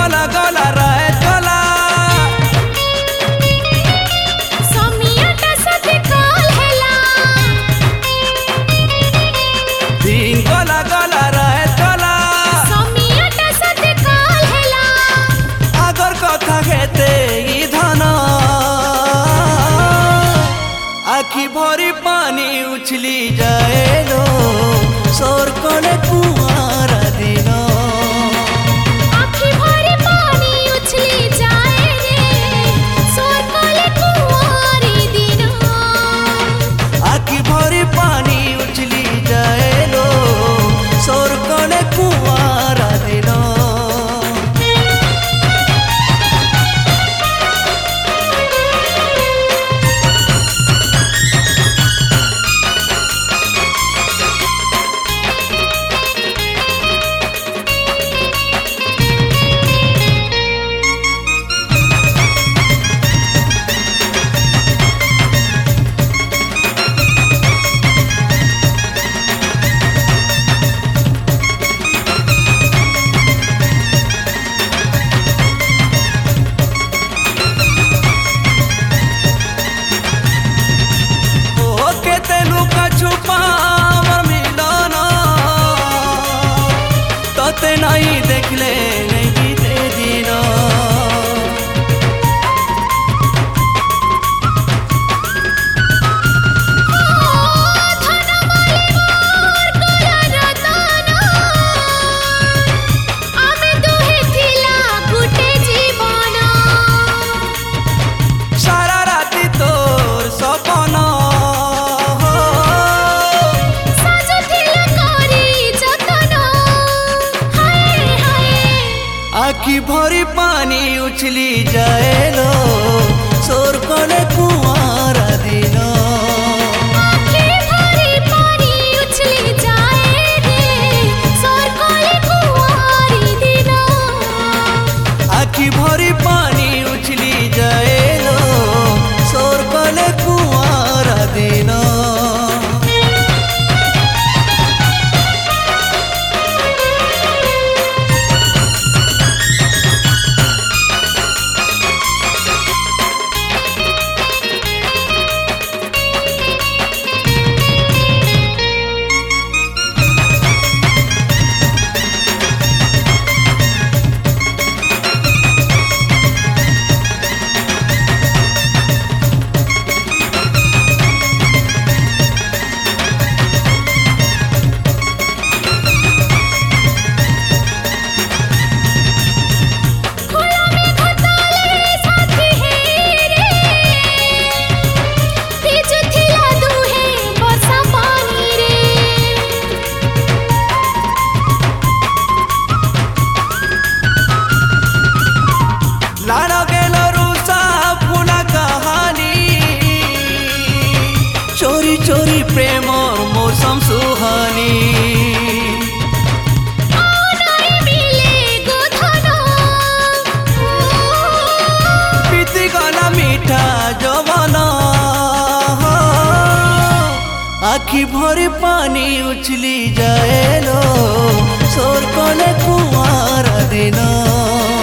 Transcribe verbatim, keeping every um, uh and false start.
गला गला रहे चला समियाटा साथे काल हेला दिन गला गला रहे चला समियाटा साथे काल हेला आगर कथा खेते ई धन आखि भरी पानी उछली जाए लो सोर कोले कुआरा दिन आखि भरी पानी उछली जाए रे सोर कोले कुंवारी दिन आखि भरी पानी उछली जाए लो सोर कोले कुआरा दिन तोते नहीं देखले नहीं बीते दिन सारा राती तोर सपन आखि भरी पानी उछली जाए लो सोर कोले कुआरा दिन आखि भरी पानी उछली जाए रे सोर कोले कुंवारी दिन आखि भरी पानी उछली जाए लो सोर कोले कुआरा दिन चोरी चोरी प्रेम और मौसम सुहानी बीती गला मीठा जवान आखि भरी पानी उछली जाए लो सोर कोले कुआरा दिन।